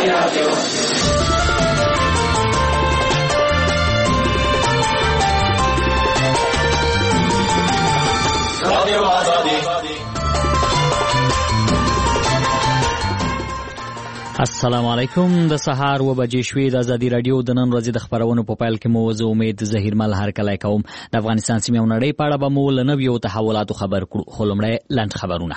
رادیو. رادیو آزادی. السلام علیکم. د سهار و بجې شوې د ازادي رادیو د نن ورځې د خبرونو په پیل کې مو زه امید ظهیر مل هرکلی کوم. د افغانستان سیمې او نړۍ په اړه به مو له نویو تحولاتو خبر کړو، خو لومړی لنډ خبرونه.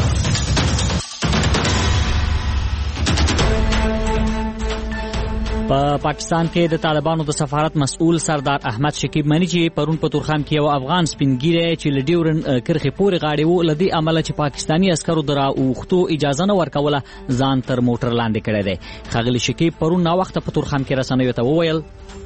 په پاکستان کې د طالبانو د سفارت مسؤل سردار احمد شکیب مني چې پرون په تورخم کې یو افغان سپینګیری چې له ډیورن کرښې پورې غاړې و، له دې امله چې پاکستاني عسکرو د راوختو اجازه نه ورکوله ځان تر موټر لاندې کړی دی. ښاغلي شکیب پرون ناوخته په تورخم کې رسنیو ته وویل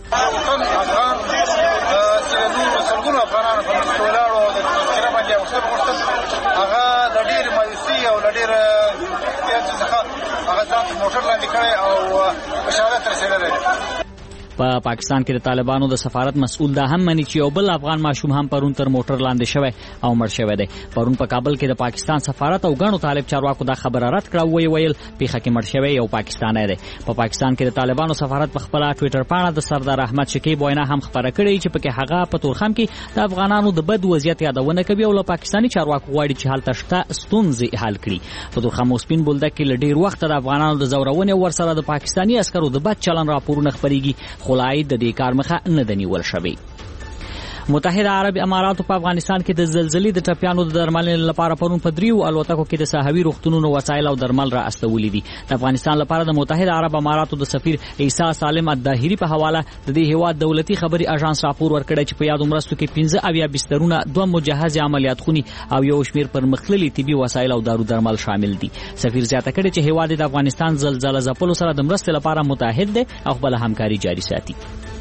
په پاکستان کې د طالبانو د سفارت مسؤل دا هم مني چې یو بل افغان ماشوم هم پرون تر موټر لاندې شوی او مړ شوی دی. پرون په کابل کې د پاکستان سفارت او غنو طالب چارواکو دا خبره رد کړه، ویل پیښه کې مړ شوی یو پاکستانی دی. په پاکستان کې د طالبانو سفارت په خپل ټوئیټر پاڼه د سردار احمد شکیب وینا هم خبره کړې چې پکې هغه په تورخم کې د افغانانو د بد وضعیت یادونه کوي او له پاکستاني چارواکو غواړي چې هلته شته ستونزې حل کړي. په تورخم او سپین بولدک کې له ډیر وخت د افغانانو د زورونې ورسره د پاکستاني عسکرو د بد چلن راپورونه خپرېږي، خو لایې د دې کار مخه نه دی نیول شوی. متحده عرب اماراتو په افغانستان کې د زلزلې د ټپیانو د درملنې لپاره پرون په 3 الوتکو کې د ساحوي روغتونونو وسایل او درمل را استولي دي. د افغانستان لپاره د متحده عرب اماراتو د سفیر عیسی سالم الداهری په حواله د دې هیواد دولتي خبري اژانس راپور ورکړی چې په یادو مرستو کې 15 بسترونه، 2 مجهز عملیات خونې او یو شمیر پرمختللي طبي وسایل او دارو درمل شامل دي. سفیر زیاته کړې چې هیواد د افغانستان زلزلې ځپلو سره د مرستې لپاره متحد دی او خپل همکاري جاري ساتي.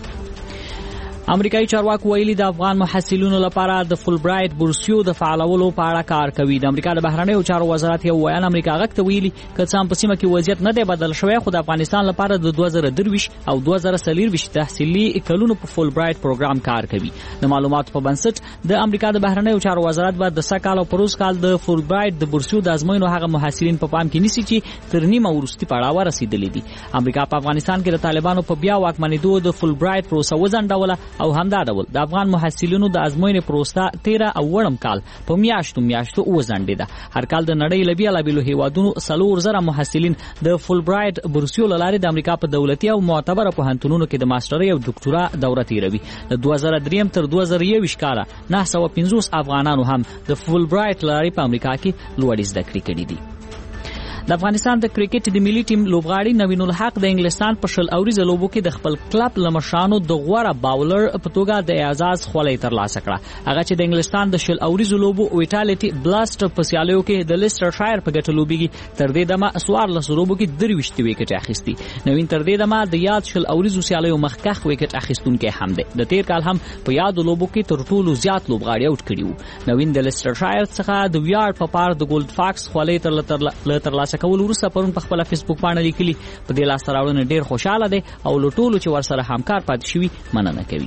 امریکایي چارواکو ویلي د افغان محصلینو لپاره د فول برایټ بورسیو د فعالولو په اړه کار کوي. د امریکا د بهرنیو چارو وزارت یو ویان امریکا غږ ته ویلي که څه هم په سیمه کې وضعیت نه دی بدل شوی، خو د افغانستان لپاره د 2023 او 2024 تحصیلي کلونو په فول برایټ پروګرام کار کوي. د معلوماتو په بنسټ د امریکا د بهرنیو چارو وزارت به د سکهال او پروس کال د فول برایټ د بورسیو د ازموینو هغه محصلین په پام کې نیسي چې تر نیمه وروستي پړاو رسیدلي دي. امریکا په افغانستان کې د طالبانو په بیا واکمنېدو د فول برایټ پروسه وځنډوله او همدا ډول د افغان محصلینو د ازموینې پروسه 13 او وړم کال په میاشتو وځنډېده. هر کال د نړۍ له بیلابیلو هیوادونو 4,000 محصلین د فول برایټ بورسیو له لارې د امریکا په دولتي او معتبره پوهنتونونو کې د ماسترۍ او ډاکټورا دوره تیروي. د 2003 تر 2021 کال 950 افغانانو هم د فول برایټ لارې په امریکا کې لوړې زده کړې کړې دي. د افغانستان د کرکټ د ملي ټیم لوبغاړي نوین الحق د انګلستان په 20 اوریزه لوبو کې د خپل کلب لمشانو د غوړه باولر په توګه د اعزاز خولۍ ترلاسه کړه. هغه چې د انګلستان د 20 اوریزه لوبو ویټالټي بلاست په سیالیو کې د لیسټر شایر په ګټه لوبېږي. تر دې دمه سوار لسروبو کې 23 وکټ اخیستي. نوین تر دې دمه د یاد 20 اوریزه سیالیو مخکخ وکټ اخیستونکو هم دی. د تیر کال هم په یاد لوبو کې تر ټولو زیات لوبغاړي اوټ کړي وو. نوین د لیسټر شایر څخه د ویاړ په پار د ګولډ فاکس خولۍ ترلاسه کول وروسته پرون په خپل فیسبوک باندې لیکلي په دې لاسته راوړنه ډیر خوشاله دی او له ټولو چې ورسره همکار پاتې شوي مننه کوي.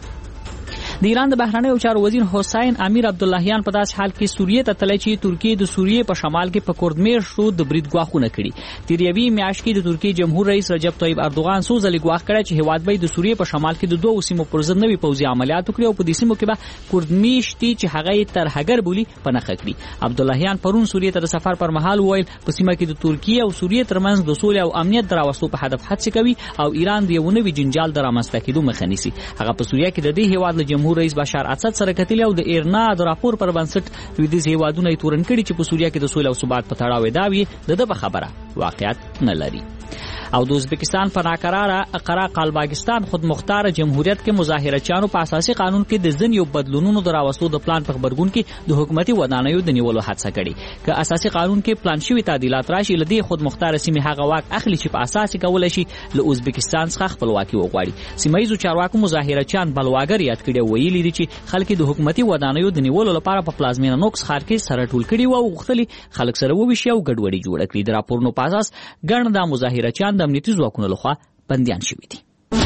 د ایران د بهرنیو چارو وزیر حسین امیر عبداللهیان په داس حال کې سوریې ته تللی چې ترکیه د سوریې په شمال کې په کوردمیر شو د برید ګواښونه کړي. تیر یوې میاشت کې د ترکیه جمهور رئیس رجب طیب اردوغان څو ځلې ګواښ کړی چې هیواد به د سوریې په شمال کې د 2 سیمو پر ضد نوي پوځي عملیات وکړي او په دې سیمو کې به کوردمیشتي چې هغه تر هګر بولی پنهخه کړي. عبداللهیان پرون سوریې ته د سفر پر مهال وویل په سیمه کې د ترکیه او سوریې ترمنځ د سولې او امنیت دراوستو په هدف هڅې کوي او ایران د یو نوي جنجال د رامنځته کېدو مخه نیسي. هغه په سوریه کې د دې هیواد له جمهور رئیس بشار اسد سره کتلی او د ایرنا د راپور پر بنسټ لویدیځ هیوادونه یې تورن کړي چې په سوریه کې د سولې او ثبات په تړاو داوی د خبره واقعیت نه لري. او د ازبکستان په ناقراره قراقالباګستان خود مختار جمهوریت کې مظاهرچیانو په اساسي قانون کې د ځینو بدلونونو دراوستو د پلان په خبرګون کې د حکومتي ودانیو د نیولو هڅه کړې. که اساسي قانون کې پلان شوی تعدیلات راشي لدی خود مختار سیمه هغه واک اخلي چې په اساس کولای شي له ازبکستان څخه خپلواکي وغواړي. سیمایي چارواکو مظاهرچیان بلواګر یاد کړي ویلي دي چې خلک د حکومتي ودانیو د نیولو لپاره په پلازمینه نوکس ښار کې سره ټول کړي او غوښتلي خلک سره وویشي او ګډوډي جوړ کړي. د راپورونو په اساس ګڼ د مظاهرچیان د امنیتي ځواکونو لخوا بندیان شوي دي.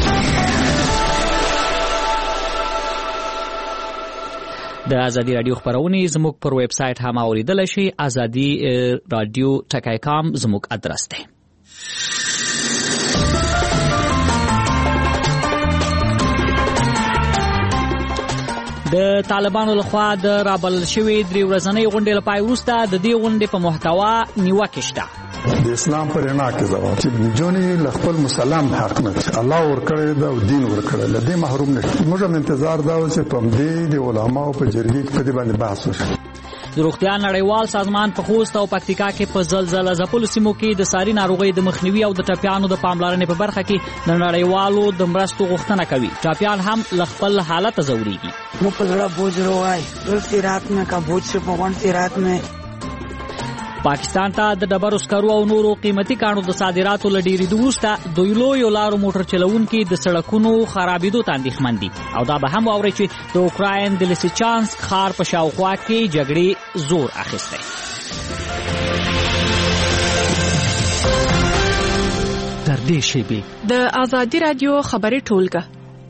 د ازادي رادیو خبرونه زموږ پر ویب سټ هم اوریدل شي. azadi radio.com زموږ ادرس دی. د طالبانو لخوا د رابلل شوې 3 ورځنۍ غونډې له پای وروسته د دې غونډې په محتوا نیوکې شته. د اسلام پر رڼا کې ځواب چې جونې له خپل مسلمان حق نه الله ورکړی دا او دین ورکړی له دې محروم نه شي. موږ هم انتظار دا و چې په دې د علماو په جرګې کې په دې باندې بحث وشي. د روغتیا نړیوال سازمان په خوست او پکتیکا کې په زلزلہ ځپلو سیمو کې د ساري ناروغۍ د مخنیوي او د ټپیانو د پاملرنې په برخه کې د نړیوالو د مرستو غوښتنه کوي. ټپیان هم له خپل حالت ځوريږي. مو په زړه بوج روای ورته رات مې کا بوج سے په وانتي رات مې پاکستان ته د ډبرو سکرو او نورو قیمتي کانو د صادراتو له ډېرېدو وروسته دوی لویو لارو موټر چلوونکي د سړکونو خرابېدو ته اندېښمن دي او دا به هم واورئ چې د اوکراین د لیسیچانسک ښار په شاوخوا کې جګړې زور اخیستی. تر دې شیبې د آزادي رادیو خبري ټولګه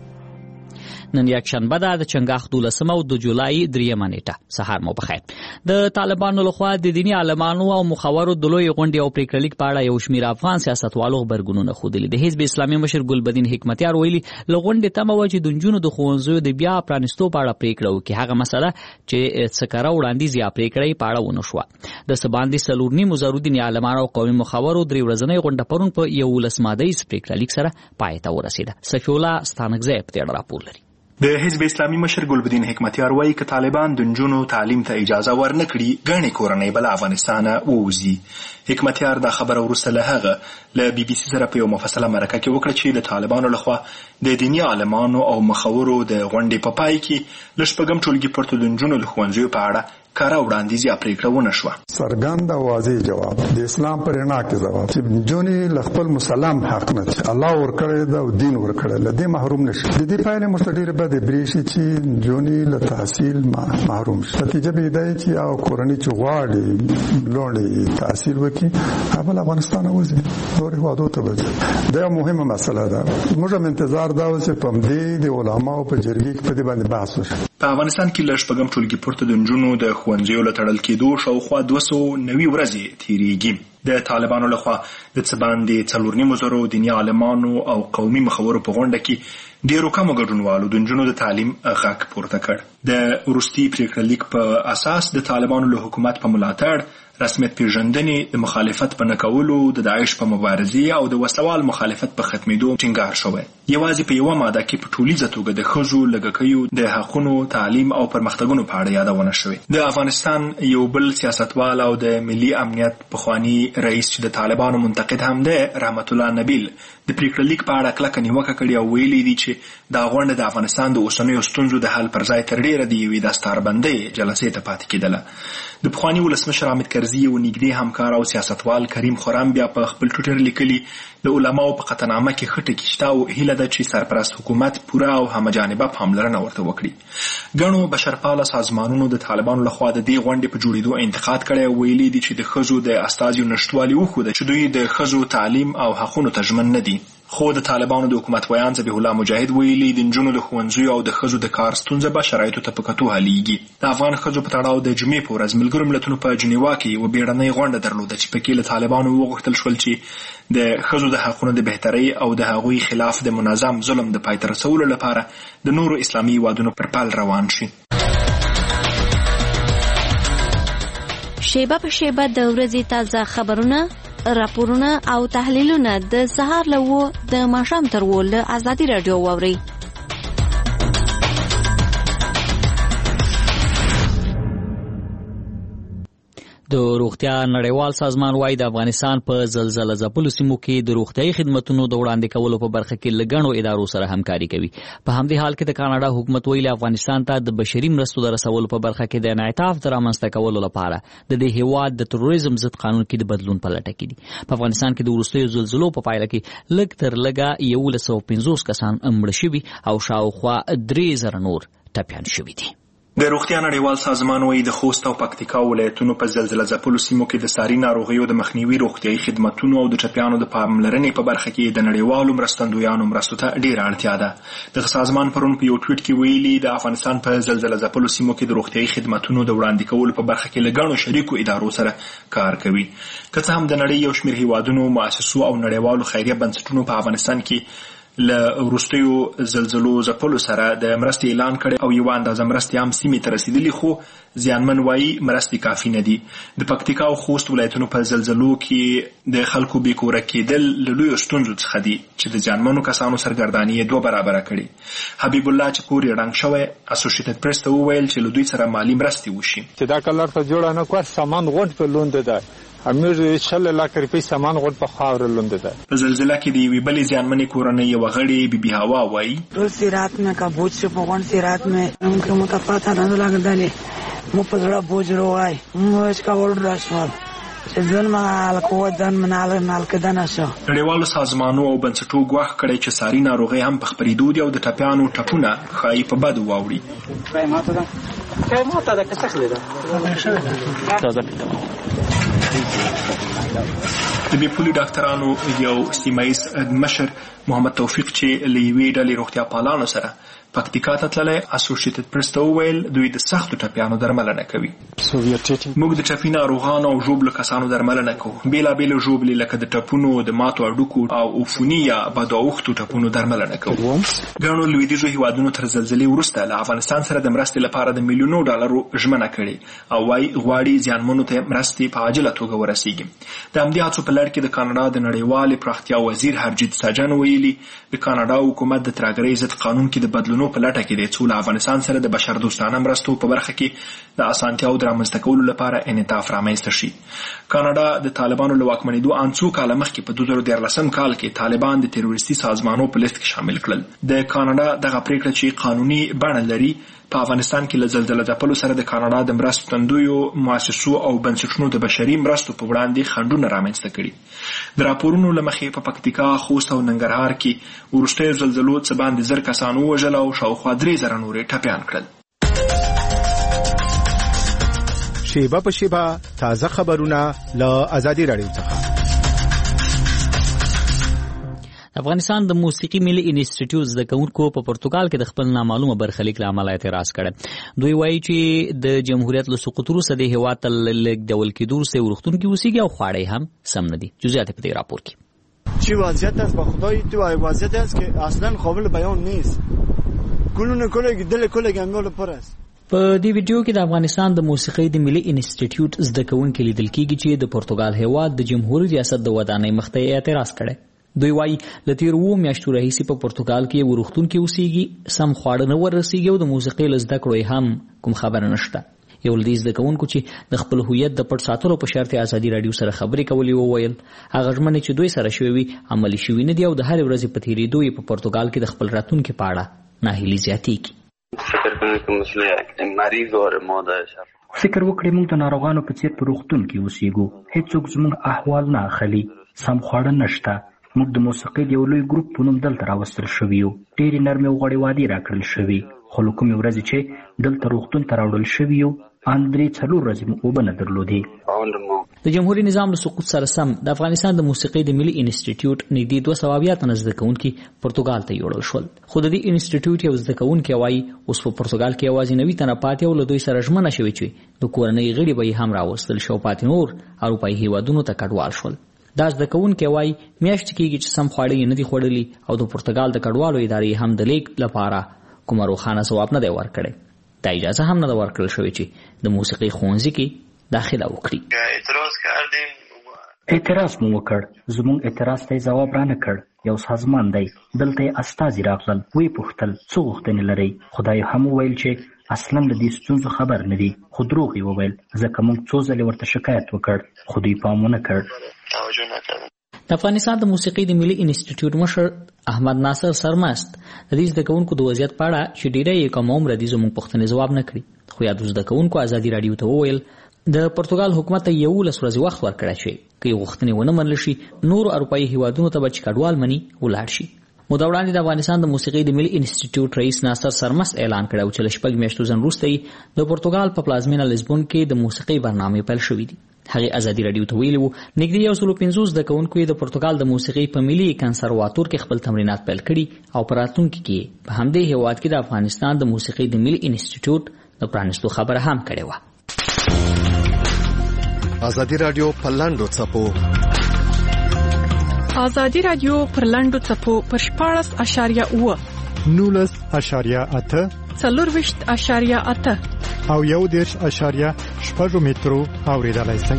نن یک شنبه ده د چنګاښ 12 او د جولای 3 نیټه. سهار مو بخیر. د طالبانو لخوا د دینی عالمانو او مخورو د لوی غونډې او پریکړلیک په اړه یو شمېر افغان سیاستوالو خبرګونونه ښودلي. د حزب اسلامي مشر ګلبدین حکمتیار ویلي له غونډې تمه وه چې د نجونو د ښوونځیو د بیا پرانیستو په اړه پریکړه وکړي. هغه مسله چې څه کره وړاندیز یا پریکړه یې په اړه ونه شوه. د څه باندې 4.5 دیني عالمانو او قومي مخورو 3 ورځنۍ غونډه پرون په 11 مادهیز پریکړلیک سره پای ته ورسېده. صفي الله ستانکزی په دې اړه راپور لري. د حزب اسلامي مشر ګلبدین حکمتیار وایي که طالبان د نجونو تعلیم ته اجازه ورنکړي ګڼې کورنۍ به له افغانستانه ووځي. حکمتیار دا خبره وروسته له هغه له بي بي سي سره په یو مفصله مرکه کې وکړه چې د طالبانو لخوا د دیني عالمانو او مخورو د غونډې په پای کې له 6 ټولګي پورته د نجونو له ښوونځیو په اړه کاره وړاندیز یا پریکړه ونه شوه. څرګند او واضح جواب د اسلام پر رڼا کې ځواب چې جونې له خپل مسلمان حق نه الله ورکړی دا او دین ورکړی له دې محروم نشي. د دې پایلې مستډیره بده بریشي چې جونې له تحصیل محروم شي. نتیجه به دی چې او کورنۍ چې غواړي لوړ تحصیل وکړي هغه افغانستان وځي نور هوادو ته وځي. دا مهمه مسله ده. موږ هم انتظار دا و چې په دې د علماو په جرګې کې په دې باندې بحث وشي. په افغانستان کې له 6 ټولګي پورته د نجونو د ښوونځیو له تړل کېدو شاوخوا 290 ورځې تیریږي. د طالبانو لخوا د څه باندې 4.5 دیني عالمانو او قومي مخورو په غونډه کې ډېرو کمو ګډونوالو د نجونو د تعلیم غږ پورته کړ. د وروستي پریکړلیک په اساس د طالبانو له حکومت په ملاتړ رسمیت پیژندنې د مخالفت په نکولو د داعش په مبارزې او د وسلوال مخالفت په ختمېدو ټینګار شوی. یوازې په یوه ماده کې په ټولیزه توګه د ښځو لږکیو د حقونو تعلیم او پرمختګونو په اړه یادونه شوې. د افغانستان یو بل سیاستوال او د ملي امنیت پخوانی رئیس چې د طالبانو منتقد هم دی رحمت الله نبیل د پریکړلیک په اړه کلکه نیوکه کړې او ویلي دي چې دا غونډه د افغانستان د اوسنیو ستونزو د حل پر ځای تر ډېره د یوې دستاربندۍ جلسې ته پاتې کېدله. د پخواني ولسمشر حامد کرزي یو نږدې همکار او سیاستوال کریم خرم بیا په خپل ټویټر لیکلي د علماو په قطعنامه کې ښه ټکي شته او هیله ده چې سرپرست حکومت پوره او همجانبه پاملرنه ورته وکړي. ګڼو بشرپاله سازمانونو د طالبانو لخوا د دې غونډې په جوړېدو انتقاد کړی او ویلي دي چې د ښځو د استازیو نشتوالي وښوده چې دوی د ښځو تعلیم او حقونو ته ژمن نه دي. خو د طالبانو د حکومت ویان ذبیح الله مجاهد ویلي د نجونو د ښوونځیو او د ښځو د کار ستونزه به شرایطو ته په کتو حلیږي. د افغان ښځو په تړاو د جمعې په ورځ ملګرو ملتونو په جنیوا کې یوه بیړنۍ غونډه درلوده چې پکې له طالبانو وغوښتل شول چې د ښځو د حقونو د بهترۍ او د هغوی خلاف د منظم ظلم د پای ته رسولو لپاره د نورو اسلامي هیوادونو پر پل روان شي. شیبه په شیبه د ورځې تازه خبرونه، راپورونه او تحلیلونه د سهار له 9 د ماښام تر 10 له آزادي رادیو واورئ. د روغتیا نړیوال سازمان وايي د افغانستان په زلزلہ ځپلو سیمو کې د روغتیايي خدماتو د وړاندې کولو په برخه کې له ګڼو ادارو سره همکاري کوي. په همدې حال کې د کاناډا حکومت ویلي افغانستان ته د بشري مرستو د رسولو په برخه کې د انعطاف د رامنځته کولو لپاره د دې هیواد د تروریزم ضد قانون کې د بدلون په لټه کې دي. په افغانستان کې د وروستیو زلزلو په پایله کې لږ تر لږه 1150 کسان مړه شوي او شاوخوا 3000 نور ټپیان شوي دي. د روغتیا نړیوال سازمان وايي د خوست او پکتیکا ولایتونو په زلزلہ ځپلو سیمو کې د ساري ناروغیو د مخنیوي روغتیايي خدماتونو او د ټپیانو د پاملرنې په برخه کې د نړیوالو مرستندویانو مرستو ته ډېره اړتیا ده. د سازمان پرون په یو ټویټ کې ویلي د افغانستان په زلزلہ ځپلو سیمو کې د روغتیايي خدماتونو د وړاندې کولو په برخه کې له ګڼو شریکو ادارو سره کار کوي. که څه هم د نړۍ یو شمېر هیوادونو، مؤسسو او نړیوالو خیریه بنسټونو په افغانستان کې له وروستیو زلزلو ځپلو سره د مرستې اعلان کړی او یوه اندازه مرستې هم سیمې ته رسېدلي، خو زیانمن وایي مرستې کافي نه دي. د پکتیکا او خوست ولایتونو په زلزلو کې د خلکو بې کوره کېدل له لویو ستونزو څخه دي چې د زیانمنو کسانو سرګرداني یې 2 برابره کړې. حبیب الله چې کور یې ړنګ شوی اسوسییټډ پریس ته وویل چې له دوی سره مالي مرستې وشي. چې دا کلر ته جوړه نه کړه سامان غونډ په لونده ده امیر 6 لک روپۍ سامان غونډ په خاور لونده ده. په زلزله کې د یوې بلې زیانمنې کورنۍ یوه غړې بیبي هوا وایي ټول سیرات میں کا بوجھ سے په غونډ سیرات میں موږ ته پاته نه لګېدلې مو په زړه بوج روای مو اسکا ورډ راشوال چې ځن مال قوت دن منال کې دنه شو. نړیوالو سازمانونو او بنسټونو ګواښ کړی چې ساري ناروغۍ هم په خپرېدو دي او د ټپیانو ټپونه ښایي په بدو واوړي. د بیپولي ډاکټرانو یو سیمایز مشر محمد توفیق چې له یوې ډلې روغتیا پالانو سره پکتیکا ته تللی اسوسییټډ پریس ته وویل دوی د سختو ټپیانو درملنه کوي. موږ د ټپي ناروغانو او ژوبلو کسانو درملنه کوو. بېلابېلې ژوبلې لکه د ټپونو د ماتو هډوکو او عفوني یا بدو اوښتو ټپونو درملنه کوو. ګڼو لویدیځو هیوادونو تر زلزلې وروسته له افغانستان سره د مرستې لپاره د میلیونو ډالرو ژمنه کړې او وایي غواړي زیانمنو ته مرستې په عاجله توګه ورسیږي. د همدې هڅو په لړ کې د کاناډا د نړیوالې پراختیا وزیر هرجیت ساجن ویلي د کاناډا حکومت د ترهګرۍ ضد قانون کې د بدلونو په لټه کې دی څو له افغانستان سره د بشردوستانه مرستو په برخه کې د اسانتیاو د رامنځته کولو لپاره انعطاف رامنځته شي. کاناډا د طالبانو له واکمنېدو ان څو کاله مخکې په 2014 کال کې طالبان د تروریستي سازمانونو په لیست کې شامل کړل. د کاناډا دغه پریکړه چې قانوني بڼه لري په افغانستان کې له زلزله ځپلو سره د کاناډا د مرستو تندیو مؤسسو او بنسټونو د بشري مرستو په وړاندې خنډونه رامنځته کړي. د راپورونو له مخې په پکتیکا، خوست او ننګرهار کې وروستیو زلزلو څه باندې 1000 کسان ووژل او شاوخوا 3000 نورې ټپیان کړل. شیبه په شیبه تازه خبرونه له آزادي راډیو څخه. افغانستان د موسیقي ملي انسټیټیوټ زده کوونکو په پرتګال کې د خپل نامعلومه برخلیک له امله اعتراض کړی. دوی وایي چې د جمهوریت له سقوط وروسته د هېواد ته لېږدول کېدو وروسته روغتون کې اوسېږي او خواړه هم سم نه دي. جزئیات په دې راپور کې. چی وضعیت است با خدای تو وضعیت است که اصلا قابل بیان نیست. کلونه کله دل کله ګمول پر است. په دې ویډیو کې د افغانستان د موسیقۍ د ملي انسټیټیوټ زده کوونکي لیدل کېږي چې د پرتګال هېواد د جمهوریت ریاست د ودانۍ مخ ته اعتراض کړی. دوی وایي له تېرو 2 میاشتو راهیسې په پرتګال کې یو روغتون کې اوسېږي، سم خواړه نه وررسېږي او د موسیقۍ له زده کړو هم کوم خبره نشته. یو له دې زده کوونکو چې د خپل هویت د پټ ساتلو په شرط ازادي راډیو سره خبرې کولې وویل هغه ژمنې چې دوی سره شوې وي عملي شوي نه دي او د هرې ورځې په تېرېدو یې په پرتګال کې د خپل راتلونکي په اړه ناهیلي زیاتېږي. فکر وکړئ موږ د ناروغانو په څېر په روغتون کې اوسېږو، هېڅوک زموږ احوال نه اخلي، سم خواړه نشته. موږ د موسیقۍ د یو لوی ګروپ په نوم دلته راوستل شوي یو. ډېرې نرمې او غوړې وعدې راکړل شوي، خو له کومې ورځې چې دلته روغتون ته راوړل شوي یو ان 3-4 ورځې مو اوبه نه درلودې. د جمهوري نظام له سقوط سره سم د افغانستان د موسیقۍ د ملي انسټیټیوټ نږدې 200 تنه زده کوونکي پرتګال ته یوړل شول. خو د دې انسټیټیوټ یو زده کوونکی وایي اوس په پرتګال کې یوازې 90 تنه پاتې او له دوی سره ژمنه شوې چې د کورنۍ غړي به یې هم راوستل شي او پاتې نور اروپایي هېوادونو ته کډوال شول. دا زده کوونکی وایي میاشتې کېږي چې سم خواړه یې نه دي خوړلي او د پرتګال د کډوالو ادارې هم د لیک لپاره کومه روښانه ځواب نه دی ورکړی. دا اجازه هم نه ده ورکړل شوې چې د موسیقۍ ښوونځي کې داخله وکړي. اعتراض مو وکړ، زموږ اعتراض ته یې ځواب رانه کړ. یو سازمان دی، دلته یې استازي راغلل، ویې پوښتل څه غوښتنې لرئ. خدای هم وویل چې اصلا له دې ستونزو خبر نه دي، خو دروغ یې وویل ځکه موږ څو ځلې ورته شکایت وکړ خو دوی پام ونه کړ. د افغانستان د موسیقۍ د ملي انسټیټیوټ مشر احمد ناصر سرمست د دې زده کوونکو د وضعیت په اړه چې ډېری یې کم عمره دي زموږ پوښتنې ځواب نه کړي. خو یادو زده کوونکو ازادي راډیو ته وویل د پرتګال حکومت ته 11 ورځې وخت ورکړی شي که یې غوښتنې ونه منل شي نورو اروپایي هېوادونو ته به چې کډوال مني ولاړ شي. موده وړاندې د افغانستان د موسیقۍ د ملي انسټیټیوټ رئیس ناصر سرمست اعلان کړی چې له 6 میاشتو ځنډ وروسته یې د پرتګال په پلازمینه لیزبون کې د موسیقۍ برنامې پیل شوي دي. هغې ازادي راډیو ته ویلي وو نږدې 150 زده کوونکو یې د پرتګال د موسیقۍ په ملي کنسرواتور کې خپل تمرینات پیل کړي او په راتلونکي کې په همدې هېواد کې د افغانستان د موسیقۍ د ملي انسټیټیوټ د پرانیستو خبره هم کړې وه. آزادي راډیو په لاندو څپو ازادي رادیو پر لنډو څپو پر 14.8 19.8 4.8 او 1.8 مترو اوریدلای شئ.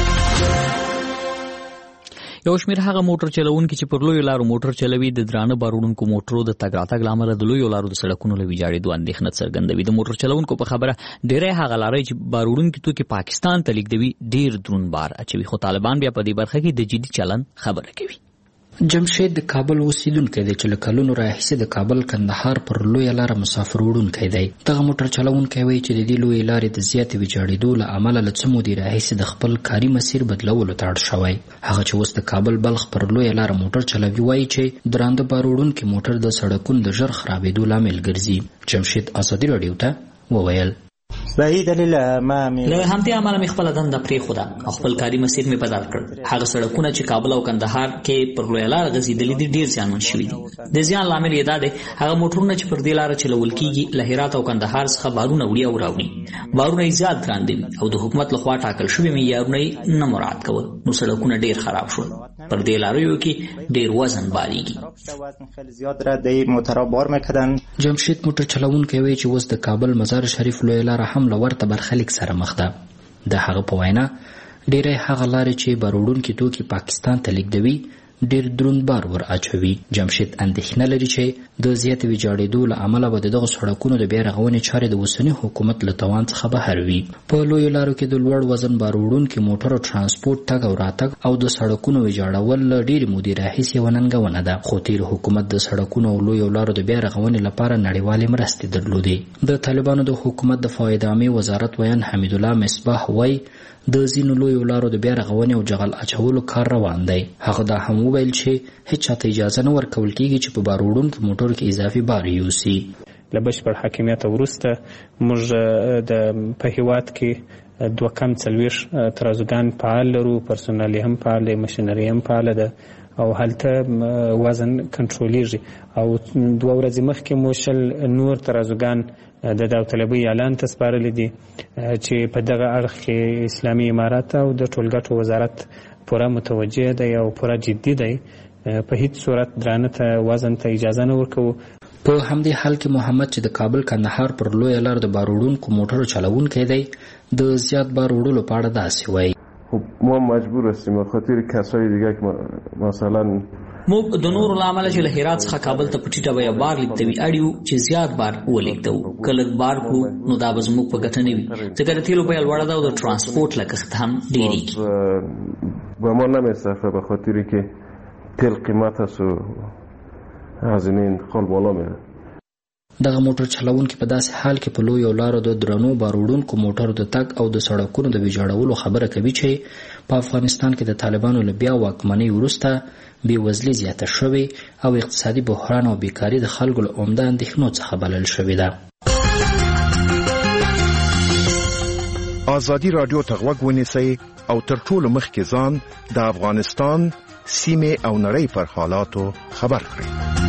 یو شمېر هغه موټر چلوونکي چې پر لویو لارو موټر چلوي د درانه بارونکو موټرو د تګ راتګ له امله د لویو لارو د سړکونو له ویجاړېدو اندېښنه څرګندوي. د موټر چلوونکو په خبره ډېری هغه لارۍ چې بارونکي توکي پاکستان ته لیږدوي ډېر دروند بار اچوي، خو طالبان بیا په دې برخه کې د جدي چلن خبره کوي. جمشید د کابل اوسیدونکی دی چې له کلونو راهیسې د کابل کندهار پر لویه لاره مسافر وړونکی دی. دغه موټر چلوونکی وایي چې د دې لویې لارې د زیاتې ویجاړېدو له امله له څه مودې راهیسې د خپل کاري مسیر بدلولو ته اړ شوی. هغه چې اوس د کابل بلخ پر لویه لاره موټر چلوي وایي چې درانده بار وړونکي موټر د سړکونو د ژر خرابېدو لامل ګرځي. جمشید ازادي راډیو ته وویل له همدې امله مې خپله دنده پرېښوده او خپل کاري مسیر مې بدل کړ. هغه سړکونه چې کابل او کندهار کې پر لویه لاره غځېدلي دي ډېر زیانمن شوي دي. د زیان لامل یې دا دی هغه موټرونه چې پر دې لاره چلول کېږي له هرات او کندهار څخه بارونه وړي او راوړي. بارونه یې زیات ګران دي او د حکومت لخوا ټاکل شوي معیارونه یې نه مراعات کول، نو سړکونه ډېر خراب شول. پر دې لاریو کې ډېر وزن باریږي. جمشید موټر چلوونکی وایي چې اوس د کابل مزار شریف لویه لاره هم له ورته برخلیک سره مخ ده. د هغه په وینا ډېری هغه لارې چې بار وړونکي توکي پاکستان ته لیږدوي ډېر دروند بار ور اچوي. جمشید اندېښنه لري چې د زیاتې ویجاړېدو له امله به د دغه سړکونو د بیا رغونې چارې د اوسني حکومت له توان څخه بهر وي. په لویو لارو کې د لوړ وزن بار وړونکي موټرو ترانسپورټ تګ او راتګ او د سړکونو ویجاړول له ډېرې مودې راهیسې یوه ننګونه ده، خو تیر حکومت د سړکونو او لویو لارو د بیا رغونې لپاره نړیوالې مرستې درلودې. د طالبانو د حکومت دفاع ادامې وزارت ویان حمید الله مصباح وایي د ځینو لویو لارو د بیا رغونې او جغل اچولو کار روان دی. هغه دا هم وویل چې هیڅ چاته اجازه نه ورکول کېږي چې په بار وړونکو موټرو کې اضافي بار یوسي. له بشپړ حاکمیت وروسته موږ په هیواد کې 240 ترازوګان فعال لرو، پرسونل هم فعال دی، مشینري هم فعال ده او هلته وزن کنټرولېږي. او 2 ورځې مخکې مو 100 نور ترازوګان د داوطلبۍ اعلان ته سپارلی دي چې په دغه اړخ کې اسلامي امارات او د ټولګټو وزارت پوره متوجه دی او پوره جدي دی. په هیڅ صورت درانه ته وزن ته اجازه نه ورکوو. په همدې حال کې محمد چې د کابل کندهار پر لویه لار د بار وړونکو موټرو چلوونکی دی د زیات بار وړلو په اړه داسې وایي. ما مجبور هستیم به خاطر کسای دیگه که مثلا موږ د نورو له امله چې له هرات څخه کابل ته په ټیټه بیه بار لیږدوي اړیو چې زیات بار ولېږدوو. که لږ بار کړو نو دا به زموږ په ګټه نه وي، ځکه د تیلو بیه لوړه ده او د ترانسپورټ لګښت هم ډېرېږي. به ما نمی‌صرفه به خاطری که تیل قیمت است و هزینه انتقال بالا میره. دغه موټر چلوونکي په داسې حال کې په لویو لارو د درنو بار وړونکو موټرو د تګ او د سړکونو د ویجاړولو خبره کوي چې په افغانستان کې د طالبانو له بیا واکمنۍ وروسته بېوزلي زیاته شوې او اقتصادي بحران او بیکاري د خلکو له عمده اندېښنو څخه بلل شوې ده. ازادي راډیو ته غوږ ونیسئ او تر ټولو مخکې ځان د افغانستان سیمې او نړۍ پر حالاتو خبر کړئ.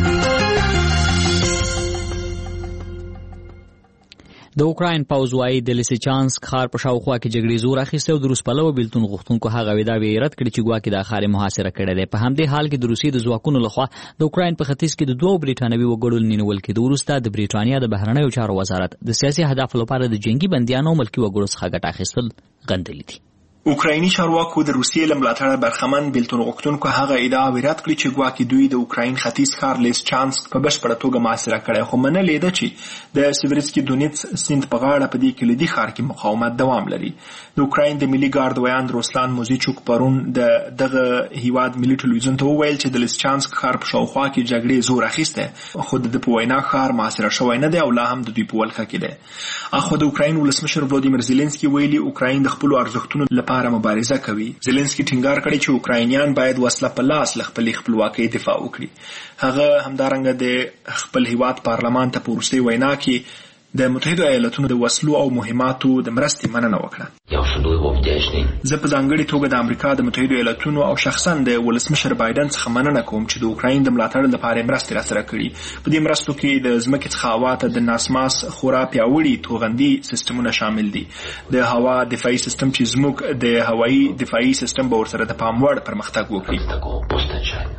د اوکراین پوځ وايي د لیسچانسک ښار په شاوخوا کې جګړې زور اخیستی او د روس پلوه بېلتون غوښتونکو هغه ادعاوې یې رد کړې چې ګواکې دا ښار یې محاصره کړی دی. په همدې حال کې د روسیې د ځواکونو لخوا د اوکراین په ختیځ کې د 2 برېټانوي وګړو له نیول کېدو وروسته د برېټانیا د بهرنیو چارو وزارت د سیاسي اهدافو لپاره د جنګي بندیانو او ملکي وګړو څخه ګټه اخیستل غندلي دي. اوکرایني چارواکو د روسیې له ملاتړه برخمن بېلتون غوښتونکو هغه ادعاوې رد کړې چې ګواکې دوی د اوکراین ختیځ ښار لیسچانسک په بشپړه توګه محاصره کړی، خو منلې ده چې د سیوریسکي دونیتس سیند په غاړه په دې کلیدي ښار کې مقاومت دوام لري. د اوکراین د ملي ګارد ویاند روسلان موزیچوک پرون دغه هیواد ملي ټلویزیون ته وویل چې د لیسچانسک ښار په شاوخوا کې جګړې زور اخیستی، خو د په وینا ښار محاصره شوی نه دی او لا هم د دوی په ولکه کې دی. اخو د اوکراین ولسمشر ولادیمیر زیلنسکي ویلي اوکراین د خپلو ارزښتونو لپاره مبارزه کوي. زیلنسکي ټینګار کړی چې اوکراینیان باید وسله په لاس له خپلې خپلواکۍ دفاع وکړي. هغه همدارنګه د خپل هیواد پارلمان ته په وروستۍ وینا کې د متحده ایالاتونو د وسلو او مهماتو د مرستې مننه وکړه. زه په ځانګړې توګه د امریکا د متحده ایالاتونو او شخصا د ولسمشر بایدن څخه مننه کوم چې د اوکراین د ملاتړ لپاره مرستې راسره کړي. په دې مرستو کې د ځمکې څخه هوا ته د ناسماس خورا پیاوړي توغندي سیستمونه شامل دي. د هوا دفاعي سیستم چې زموږ د هوایي دفاعي سیستم به ورسره د پام وړ پرمختګ وکړي.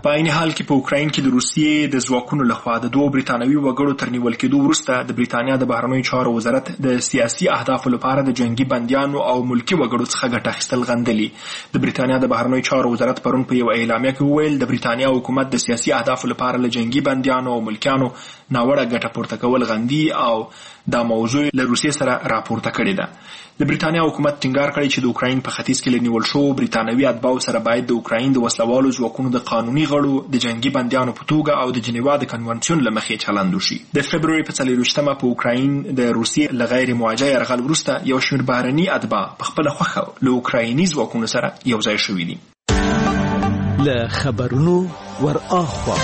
په عین حال کې په اوکراین کې د روسیې د ځواکونو لخوا د 2 بریتانوي وګړو تر نیول کېدو وروسته د بریتانیا د بهرنیو چارو وزارت د سیاسي اهدافو لپاره د جنگي بندیانو او ملکی وګړو څخه ګټه اخیستل غندلي. د بریتانیا د بهرنیو چارو وزارت پرون په یو اعلامیه کې وویل د بریتانیا حکومت د سیاسي اهدافو لپاره له جنگي بندیانو او ملکیانو ناوړه ګټه پورته کول غندي او دا موضوع له روسیې سره راپورته کړې ده. د بریتانیا حکومت ټینګار کړی چې د اوکراین په ختیځ کې له نیول شوو بریتانوي اتباعو سره باید د اوکراین د وسلوالو ځواکونو د قانوني غړو د جنگي بندیانو په توګه او د جنیوا د کنونسیون له مخې چلند وشي. د فبروري په 24مه په اوکراین د روسیې له غیر موجه یرغل وروسته یو شمېر بهرني اتباع په خپله خوښه له اوکرایني ځواکونو سره یو ځای شوي دي. له خبرونو ورآخوا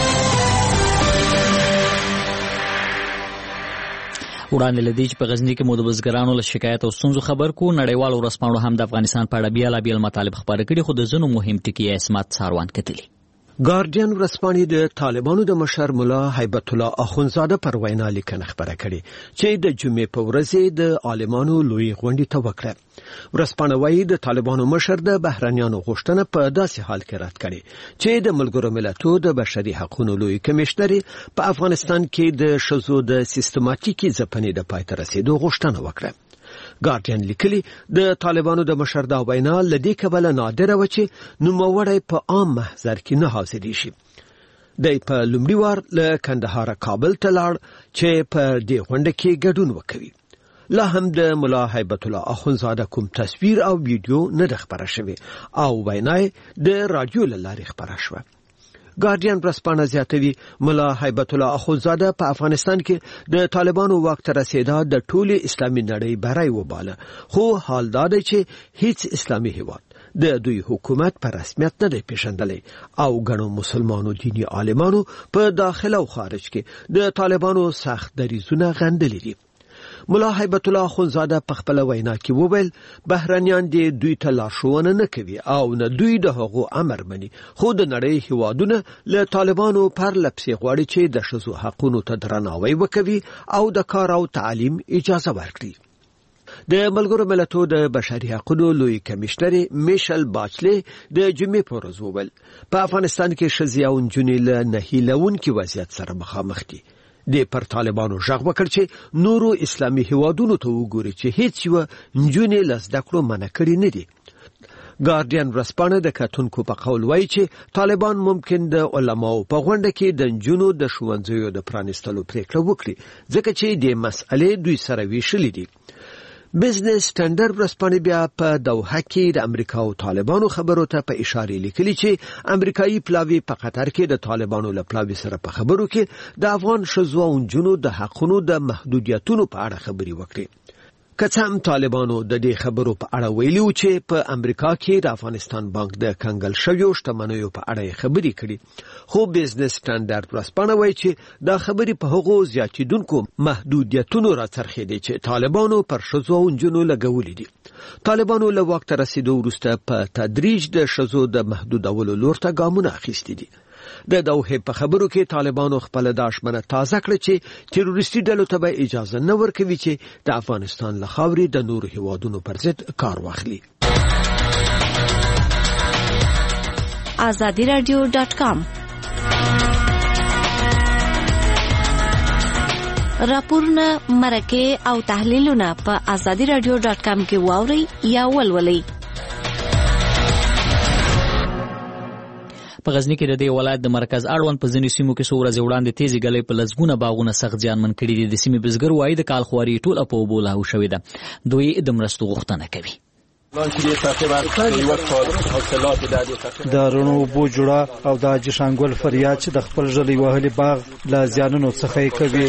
وړاندې لدی چې په غزنی کې مو د بزګرانو له شکایت او ستونزو خبر کو نړیوال ورځپاڼو هم د افغانستان په اړه بیلابیل مطالب خبرې کړي خو د ځینو مهم ټکي اسمت څاروان کتلي. ګارډین ورځپاڼې د طالبانو د مشر مولا هیبت الله اخونزاده پر وینا لیکنه خبره کړي چې د جمعې په ورځ د عالمانو لوی غونډې ته وکړه. ورځپاڼه وايي د طالبانو مشر د بهرنیانو غوښتنه په داسې حال کې رد کړي چې د ملګرو ملتونو د بشري حقوقو لوی کمشنر په افغانستان کې د شذو د سیستماتیکي ځپنې د پای ته رسیدو غوښتنه وکړه. ګارډین لیکلي د طالبانو د مشر دا وینا لدی کبله نادره و چې نوموړی په عام محضر کې نه حاضرې شي. د په لومړي وار له کندهار کابل ته لاړ چې په دې غونډه کې ګډون وکوي. لا هم د مولا هیبت الله اخونزاده کوم تصویر او ویډیو نه خبره شوی او وینا د رادیو له لارې خبره شوه. ګارډین ورځپاڼه زیاتوي مولا هیبت الله اخونزاده په افغانستان کې د طالبانو واک ته رسیدا د ټولي اسلامي نړۍ بری وباله خو حال دا دی چې هیڅ اسلامي هیواد د دوی حکومت په رسمیت نه دی پیژندلی او ګڼو مسلمانو دینی عالمانو په داخل او خارج کې د طالبانو سخت دریځونه غندلي دي. مولا هیبت الله اخونزاده په خپل وینا کې وویل بهرنیان دې دوی ته لارښوونه نه کوي او نه دوی د هغو امر مني خو د نړۍ هیوادونه له طالبانو پر لپسې غواړي چې د ښځو حقونو ته درناوی وکوي او د کار او تعلیم اجازه ورکړي. د ملګرو ملتونو د بشري حقوقو لوی کمشنر میشل باچلی د جمعې په ورځ وویل په افغانستان کې ښځې او نجونې له نهیلونکي وضعیت سره مخامخ دي. د پر طالبانو ژغ وکړ چې نورو اسلامي هیوادونو ته وګوري چې هیڅ یو نجونې له زده کړو منع کړي نه دي. ګارډین ورځپاڼه د کتونکو په قول وایي چې طالبان ممکن د علماو په غونډه کې د نجونو د ښوونځیو د پرانیستلو پریکړه وکړي ځکه چې د مسئلې دوی سره ویشلې دي. بزنس سټنډرډ ورځپاڼه بیا په دوحه کې د امریکا او طالبانو خبرو ته په اشاره لیکلي چې امریکایي پلاوی په قطر کې د طالبانو له پلاوی سره په خبرو کې د افغان ښځو او نجونو د حقونو د محدودیتونو په اړه خبري وکړي. که څه هم طالبانو د دې خبرو په اړه ویلي و چې په امریکا کې د افغانستان بانک د کنګل شویو شتمنیو په اړه خبري کړي خو بزنس سټنډرډ ورځپاڼه وایي چې دا خبري په هغو زیاتیدونکو محدودیتونو راڅرخېدي چې طالبانو پر ښځو او نجونو لګولي دي. طالبانو له واک ته رسیدو وروسته په تدریج د ښځو د محدودولو لور ته ګامونه اخیستي دي. د دوحه په خبرو کې طالبانو خپل دښمنه تازه کړ چې تروریستي ډلو ته به اجازه نه ورکوي چې د افغانستان له خاورې د نورو هیوادونو پر ضد کار واخلي. azadiradio.com راپورونه مرکه او تحلیلونه په azadiradio.com کې واوري یا ولولئ. په غزنی کې د دې ولایت د مرکز اړوند په ځینې سیمو کې څو ورځې وړاندې تیزې ګلۍ په لسګونه باغونه سخت زیانمن کړي دي. د سیمې بزګر وایي د کال خواري ټوله په اوبو لاهو شوې ده. دوی د مرستو غوښتنه کوي. د رڼو اوبو جوړه او د جشنګل فریاد چې د خپل ژلې وهلي باغ له زیانونو څخه یې کوي.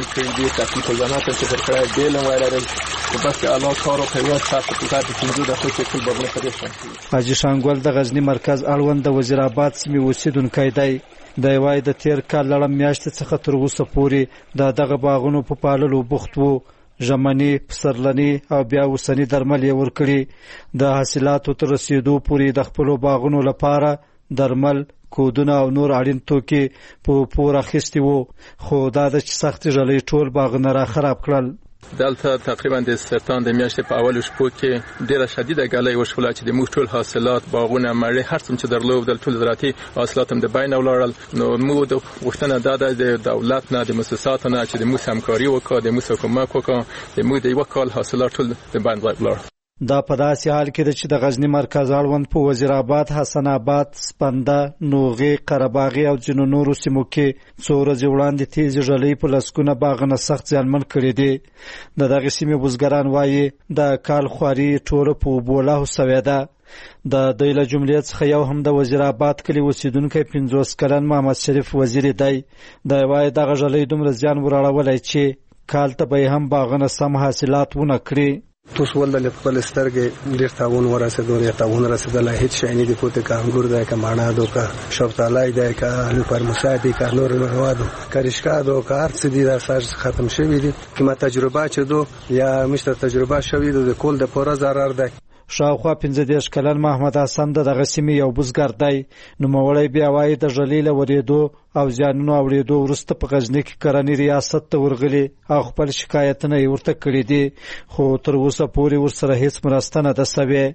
حاجي شانګول د غزنی مرکز اړوند د وزیر آباد سیمې اوسیدونکی دی. د یوای د تیر کال لړم میاشتې څخه تر اوسه پورې دغه باغونو په پاللو بوخت وو. ژمنی، پسرلنی او بیا اوسنی درمل یې ورکړي. د حاصلاتو تر رسیدو پورې د خپلو باغونو لپاره درمل، کودونه او نور اړین توکي په پور اخیستي وو، خو دا د سخت ژلۍ ټول باغونه را خراب کړل. دلته تقریبا د سرطان د میاشتې په اول شپو کې ډیره شدیده ګلۍ وشوله چې د موږ ټول حاصلات باغونه مړې هر څه چې درلودل ټول زراعتي حاصلات هم د بین ولاړل. نو موږ د غوښتنه دا د دولت نه د مؤسساتو نه چې د موږ همکاري وکړي د موږ حکومت وکړي د موږ د یو کال حاصلات ټول د بین ولاړ. دا په داسې حال کې چې د غزنی مرکز اړوند په وزیر آباد، حسن آباد، سپنده، نوغي، قرهباغي او ځینو نورو سیمو کې څو ورځې وړاندې تیزې ژلۍ په لسګونه باغونه سخت زیانمن کړي دي. د دغې سیمې بزګران وایي د کال خواري ټوله په اوبو لاهو سوې ده. د دوی له جملې څخه یو هم د وزیر آباد کلي اوسیدونکی 50 کلن محمد شریف وزیر دی. دی وایي دغه ژلۍ دومره زیان وراړولی چې کال ته به هم باغونه سم حاصلات ونه کړي. توس ولله خپل سترګې ډیر تاون ورسېدو یا تاون رسېدل هیڅ شي نه دی پوتې کا انګور دی کا مانا دو کا شفتالای دی کا الو پر مصادی کا نور موادو کرشکا دو کا ارڅ دی دا ساج ختم شوی دی کما تجربه چ دو یا مشته تجربه شوی د کول د پوره zarar دی. شاوخوا 15 کلن محمد حسن دغه سیمې یو بزګر دی. نوموړی بیا وایي د ژلۍ له ورېدو او زیانونو اورېدو وروسته په غزني کې کرنې ریاست ته ورغلي او خپل شکایتونه یې ورته کړي دي، خو تر اوسه پورې ورسره هیڅ مرسته نه ده سوې.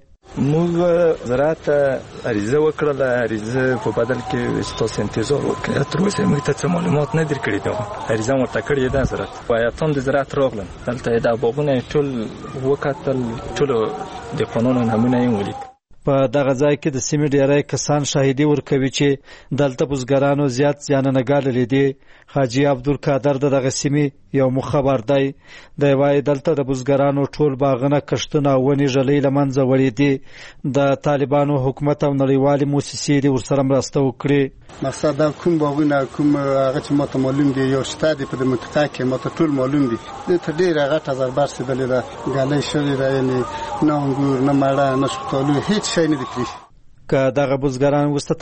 موږ زراعت عریضه وکړله، عریضه په بدل کې چې تاسو انتظار وکړئ. تر اوسه موږ ته څه معلومات نه درکړي دي. عریضه ورته کړې ده زراعت وایاتون د زراعت راغلل دلته دا باغونه ټول وکتل، ټولو د قانون نمونه یې ولید. په دغه ځای کې د سیمې ډیری کسان شاهدي ورکوي چې دلته بزګرانو زیات زیانونه ګاللي دي. حاجي عبدالقادر دغه سیمې یو مخبر دی. دی وایي دلته د بزګرانو ټول باغونه، کښتونه او ونې ژلۍ له منځه وړي دي. د طالبانو حکومت او نړیوالې موسسې دې ورسره مرسته وکړي. مقصد دا کوم باغونه کوم هغه چې ماته معلوم دي یا شته دي په دې منطقه کې ماته ټول معلوم دي. ته ډېره غټه ضربه رسېدلې ده، ګلۍ شوې ده، یعنې نه انګور نه مڼه نه شفتالو هیڅ شی نه دي کړي. که دغه بزګران وروسته